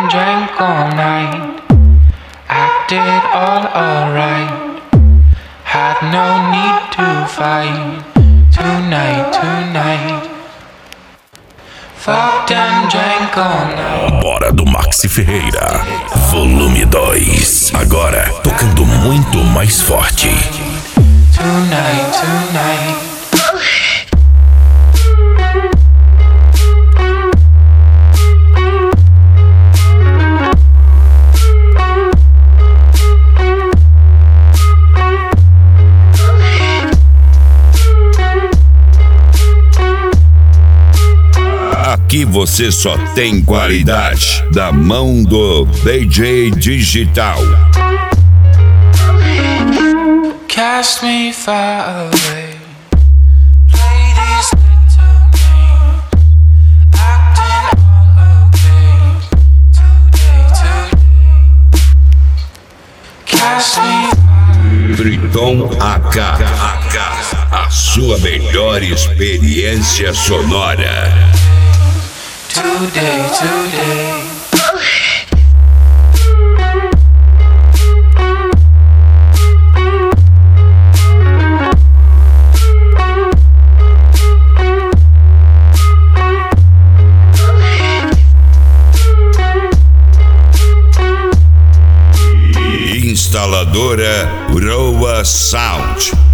and drank all night. Acted all alright. Had no need to fight. Tonight. Fucked and drank all night. Bora do Maxi Ferreira, volume 2. Agora tocando muito mais forte. Tonight. Aqui você só tem qualidade da mão do DJ Digital. Cast me far away. Play these little games. Acting all okay. Today. Cast me. Triton AK, a sua melhor experiência sonora. Today. Instaladora Roa Sound.